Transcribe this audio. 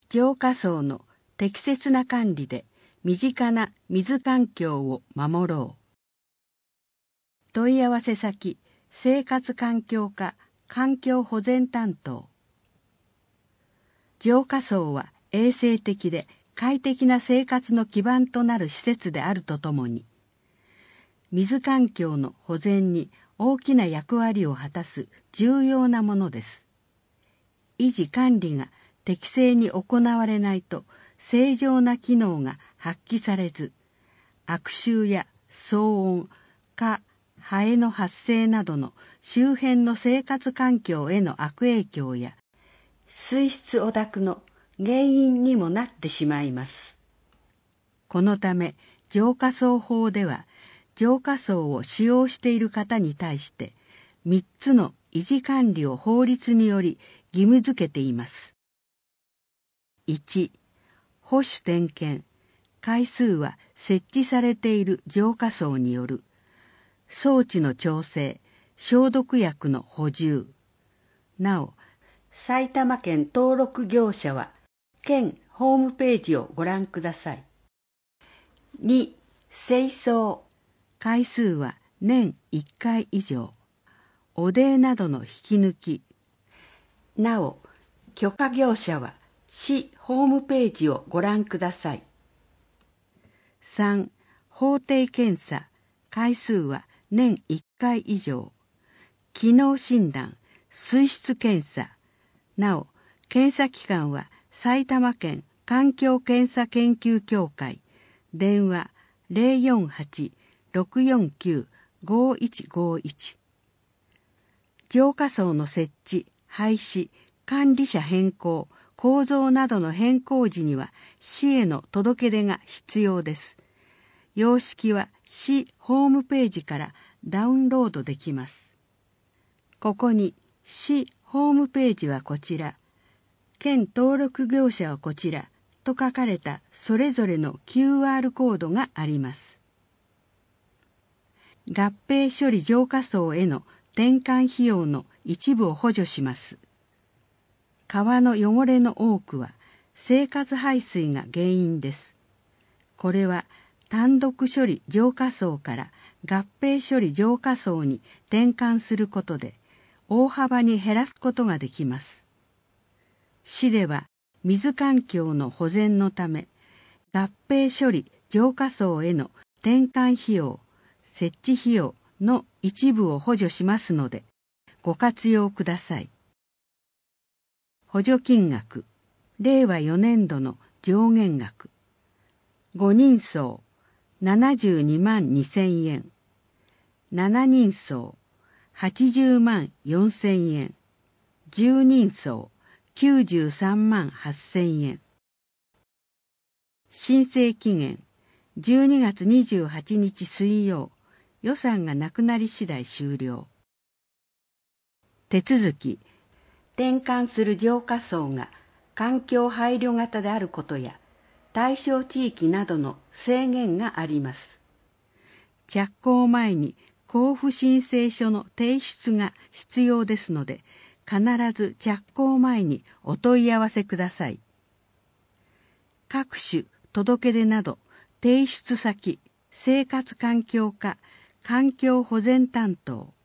浄化槽の適切な管理で身近な水環境を守ろう。問い合わせ先、生活環境課環境保全担当。浄化槽は衛生的で快適な生活の基盤となる施設であるとともに、水環境の保全に大きな役割を果たす重要なものです。維持管理が適正に行われないと正常な機能が発揮されず、悪臭や騒音、蚊、ハエの発生などの周辺の生活環境への悪影響や水質汚濁の原因にもなってしまいます。このため浄化槽法では、浄化槽を使用している方に対して3つの維持管理を法律により義務付けています。1、保守点検、回数は設置されている浄化槽による装置の調整、消毒薬の補充。なお、埼玉県登録業者は県ホームページをご覧ください。2、清掃、回数は年1回以上。汚泥などの引き抜き。なお、許可業者は市ホームページをご覧ください。3、法定検査、回数は年1回以上。機能診断、水質検査。なお、検査機関は埼玉県環境検査研究協会、電話 048-649-5151。浄化槽の設置、廃止、管理者変更、構造などの変更時には市への届け出が必要です。様式は市ホームページからダウンロードできます。ここに市ホームページはこちら、県登録業者はこちらと書かれたそれぞれの QR コードがあります。合併処理浄化槽への転換費用の一部を補助します。川の汚れの多くは生活排水が原因です。これは単独処理浄化槽から合併処理浄化槽に転換することで大幅に減らすことができます。市では水環境の保全のため、合併処理浄化槽への転換費用、設置費用の一部を補助しますので、ご活用ください。補助金額、令和4年度の上限額。5人層、72万2000円。7人層、80万4000円。10人層、93万8000円。申請期限、12月28日水曜、予算がなくなり次第終了。手続き、転換する浄化槽が環境配慮型であることや、対象地域などの制限があります。着工前に交付申請書の提出が必要ですので、必ず着工前にお問い合わせください。各種届け出など、提出先、生活環境課環境保全担当、